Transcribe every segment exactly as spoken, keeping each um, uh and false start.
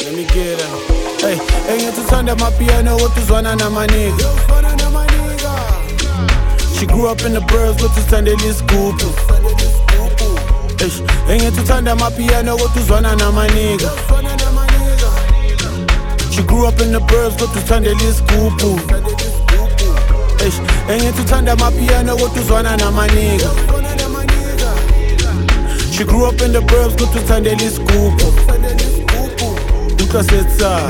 let me get her. Hey, engithanda amapiano utuzwana namaniga. She grew up in the burbs with the Sunday scoop. Engithanda amapiano utuzwana namaniga. She grew up in the burbs with the Sunday scoop. Engithanda amapiano utuzwana namaniga. She grew up in the burbs with the Sunday scoop. Ukasetsa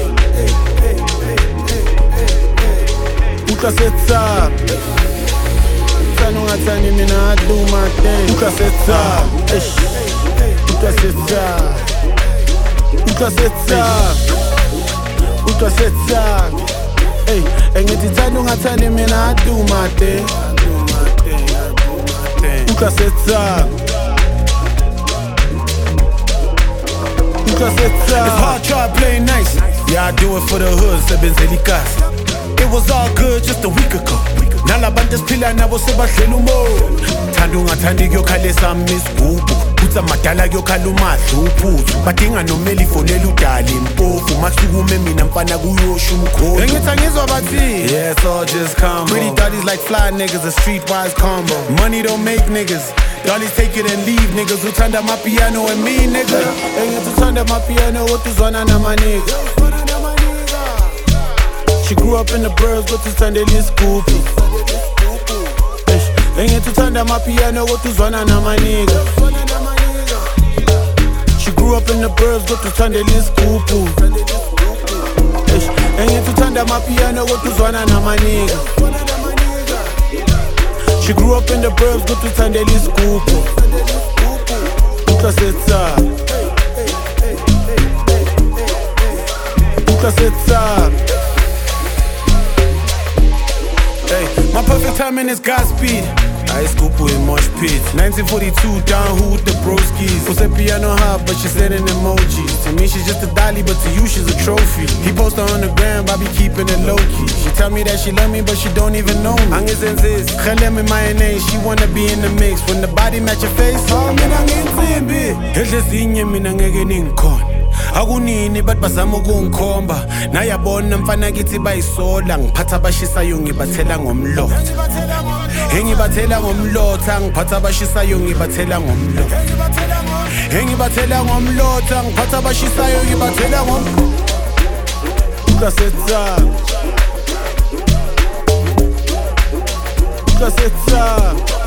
Ukasetsa Tanu ngatani mina I do my thing. Ukasetsa Ukasetsa Ukasetsa Ukasetsa Hey, engithi tanu ngatani mina I do my thing. Ukasetsa It's hard try playing nice. Yeah, I do it for the hood, sebenzeli kasi. It was all good just a week ago. Nalabantu siphila nabo sebadlela umo. Thanda ungathandi kuyokhalesa misigubu. Utsa madala kuyokhala umadla uphuthu. Badinga nomeli fonela udala impofu. Masukume mina mfana kuyosha umkhondo. Engithi angizwa bathi. Yeah, it's all just combo. Pretty daddies like fly niggas, a streetwise combo. Money don't make niggas. Dollies take it and leave niggas. Uthanda amapiano and me nigga. Engithi uthanda amapiano utuzwana namaniga. She grew up in the burbs with the Sunday scoop. Engithi uthanda amapiano utuzwana namaniga. She grew up in the burbs with the Sunday scoop. Engithi uthanda amapiano utuzwana namaniga. She grew up in the burbs with the Sunday scoop. Ukasetsa Ukasetsa Hey, my perfect timing is Godspeed. I scoop with mosh pit. nineteen forty-two, down who with the broskies. Who said piano hot, but she said an emojis. To me, she's just a dolly, but to you, she's a trophy. He post her on the gram, I be keeping it low key. She tell me that she love me, but she don't even know me. Angisenses, khalem in mayonnaise, she wanna be in the mix. When the body match your face, oh, mina nginsimbi. Edlezinye mina ngeke ningikhona. Akunini but bazama ukungikhomba. Nayabona mfana kithi bayisola. Ngiphatha abashisayo ngibathela ngomlotha. Engibathela ngomlotha, ngiphatha abashisayo ngibathela ngomlotha. Engibathela ngomlotha, ngiphatha abashisayo ngibathela ngom. Ukasetsa Ukasetsa